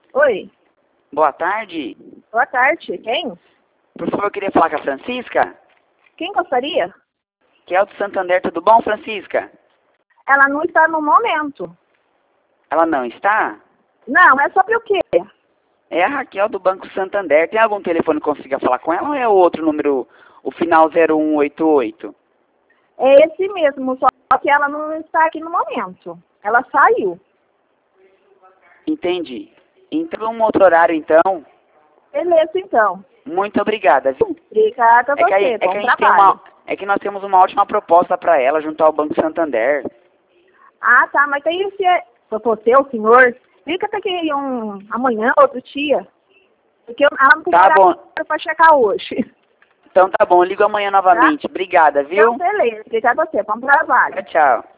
Oi, Boa tarde. boa tarde. Quem? Por favor, eu queria falar com a Francisca, Quem gostaria? que é o do Santander. Tudo bom, Francisca? Ela não está no momento. Ela não está? Não, é sobre o quê? É a Raquel do Banco Santander. Tem algum telefone que consiga falar com ela ou é o outro número, o final 0188? É esse mesmo, só que ela não está aqui no momento. Ela saiu. Entendi. Então, um outro horário, então. Beleza, então. Muito obrigada, viu? Obrigada a É que, você. é Bom que a gente tem trabalho. é que nós temos uma ótima proposta para ela junto ao Banco Santander. Ah, tá, mas aí se você, o senhor, fica até que amanhã, outro dia. Porque ela não tem Tá bom. horário para checar hoje. Então tá bom, eu ligo amanhã novamente. Obrigada, viu? Então, beleza. Obrigada a você. Bom trabalho. Tchau, tchau.